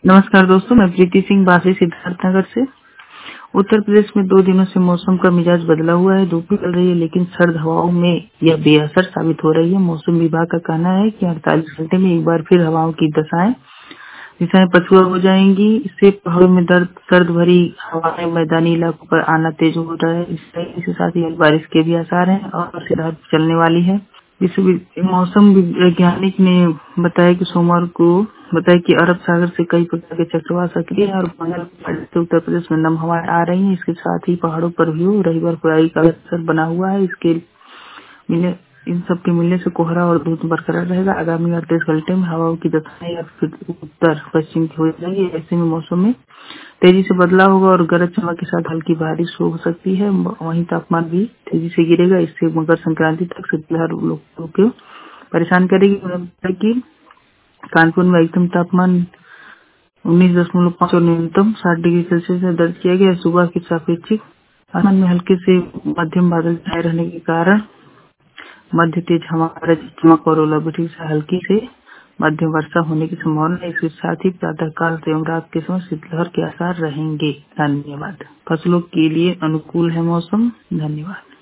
नमस्कार दोस्तों, मैं प्रीति सिंह बासी सिद्धार्थनगर से। उत्तर प्रदेश में 2 दिनों से मौसम का मिजाज बदला हुआ है। धूप निकल रही है लेकिन सर्द हवाओं में यह बेअसर साबित हो रही है। मौसम विभाग का कहना है कि 48 घंटे में एक बार फिर हवाओं की दिशाएं पछुआ हो जाएंगी। इससे पहाड़ों में सर्द भरी हवाएं मैदानी इलाकों पर आना तेज हो रहा है। इसके साथ ही बारिश के भी आसार हैं और सिरहार चलने वाली है। मौसम वैज्ञानिक ने बताया कि अरब सागर से कई प्रकार के चक्रवात सक्रिय हैं और बंगाल से उत्तर प्रदेश में नम हवाएं आ रही हैं। इसके साथ ही पहाड़ों पर भी हो रही बर्फबारी का असर बना हुआ है। इन सब के मिलने से कोहरा और धूप बरकरार रहेगा। आगामी 48 घंटे में हवाओं की दक्षिण या फिर उत्तर पश्चिम की हो जाएगी। ऐसे में मौसम में तेजी से बदलाव होगा और गरज चमक के साथ हल्की बारिश हो सकती है। वहीं तापमान भी तेजी से गिरेगा। इससे मकर संक्रांति तक शीतलहर लोगों को परेशान करेगी। कि कानपुर में अधिकतम तापमान 19.5 और न्यूनतम 60 डिग्री सेल्सियस दर्ज किया गया। सुबह के सापेक्षिक आसमान में हल्के से मध्यम बादल छाए रहने के कारण मध्य तेज हवा, गरज चमक और ओलावृष्टि से हल्की से मध्यम वर्षा होने की संभावना है। इसके साथ ही प्रातःकाल एवं रात के समय शीतलहर के आसार रहेंगे। धन्यवाद। फसलों के लिए अनुकूल है मौसम। धन्यवाद।